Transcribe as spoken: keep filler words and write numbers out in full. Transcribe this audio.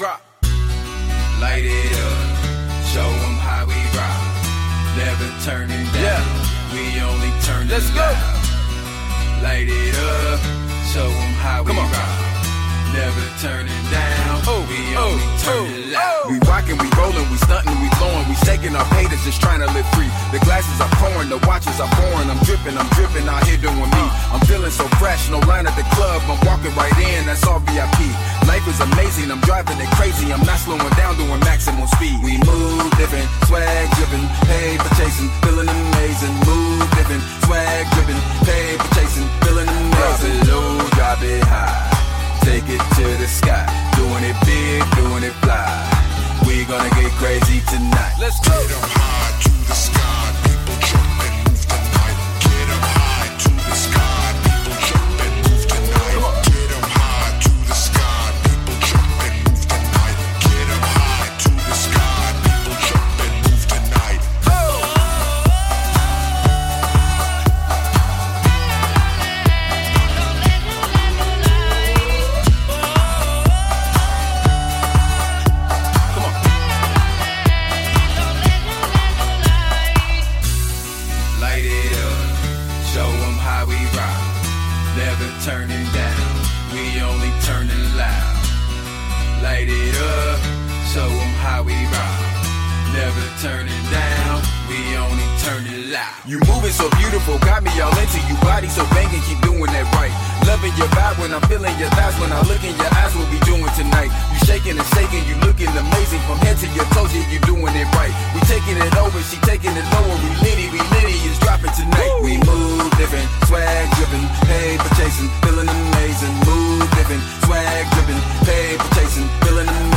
drop. Light it up, show them how we rock. Never turning down, yeah. We only turn it Let's loud. Go. Light it up, show them how we rock. Never turning down, oh, we only oh, turn oh, it loud. Oh. We rockin', we rollin', we stuntin', we flowin', we shaking our haters, just trying to live free. The glasses are pouring, the watches are pouring. I'm drippin', I'm drippin', out here doing me. I'm feeling so fresh, no line at the club. I'm walking right in, that's all V I P. Life is amazing, I'm driving it crazy. I'm not slowing down, doing maximum speed. We move different, swag drippin', paper chasing, feeling amazing. Move different, swag drippin', paper chasing, feeling amazing. Drop it low, drop it high. Take it to the sky, doing it big, doing it fly. We gonna get crazy tonight. Let's go. Get 'em high to the sky, people jump and move tonight. Get 'em high to the sky, people jump and move tonight. Get 'em high to the sky, people jump and move tonight. Get 'em high to the sky, people jump and move tonight. Oh. Turning down, we only turning loud. Light it up, show them how we rock. Never turning down, we only turn it loud. You moving so beautiful, got me all into you. Body so banging, keep doing that right. Loving your vibe when I'm feeling your thighs. When I look in your eyes, what we doing tonight. You shaking and shaking, you looking amazing. From head to your toes, yeah, you doing it right. We taking it over, she taking it lower. We litty, we litty, is dropping tonight. Woo! We move different, swag dripping, paper chasing, feeling amazing. Move different, swag dripping, paper chasing, feeling amazing.